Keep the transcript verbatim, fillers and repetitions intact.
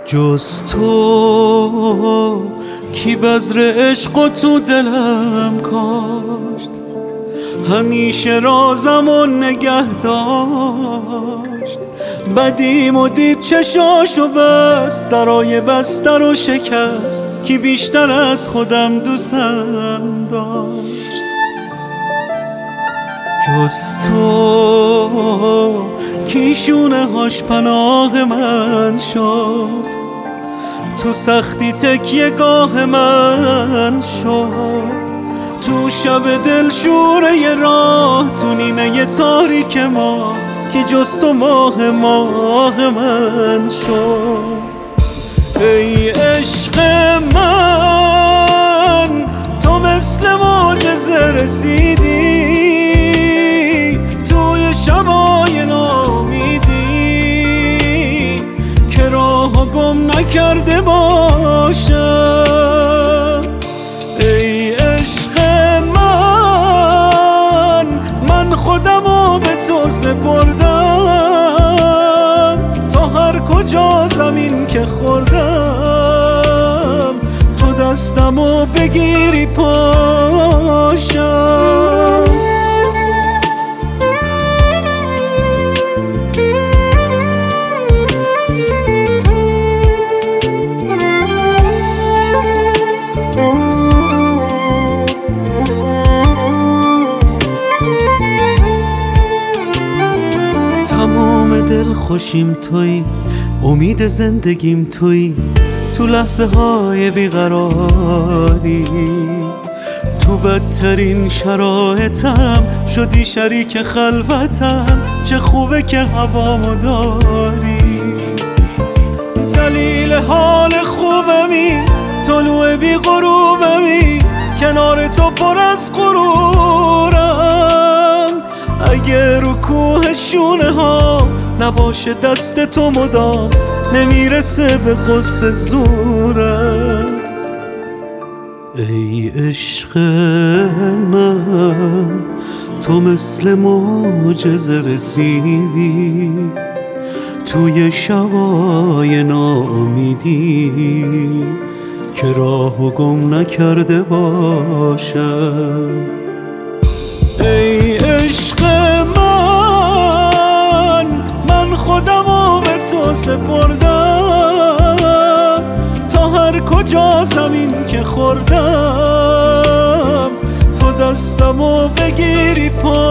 جز تو کی بذر عشق و تو دلم کاشت، همیشه رازم و نگه داشت. بدیم و دید چشاشو بست، درای بستر و شکست، کی بیشتر از خودم دوستم داشت. جز تو کی شونه هاش پناه من شد، تو سختی تکیه گاه من شد. تو شب دل شوره راه، تو نیمه تاریک ما، کی جز تو ماه ماه من شد. ای عشق من تو مثل معجزه رسیدی، توی شبای نامیدی که راهو گم نکرده باشم. ای عشق من من خودمو به تو سپردم، تا هر کجا زمین که خوردم تو دستمو بگیری پاشم. تمام دل خوشیم تویی، امید زندگیم تویی، تو لحظه های بیقراری، تو بدترین شرایطم شدی شریک خلوتم. چه خوبه که هوامو داری، دلیل حال خوبمی، طلوع بی غروبمی، کنار تو پر از غرورم. اگه رو کوه شونه ها نباشه دست تو مدام، نمیرسه به قصه زورم. ای عشق من تو مثل معجزه رسیدی، توی شبای ناامیدی که راهو گم نکرده باشم. ای عشق من من خودمو به تو سپردم، تا هر کجا زمین که خوردم تو دستمو بگیری پا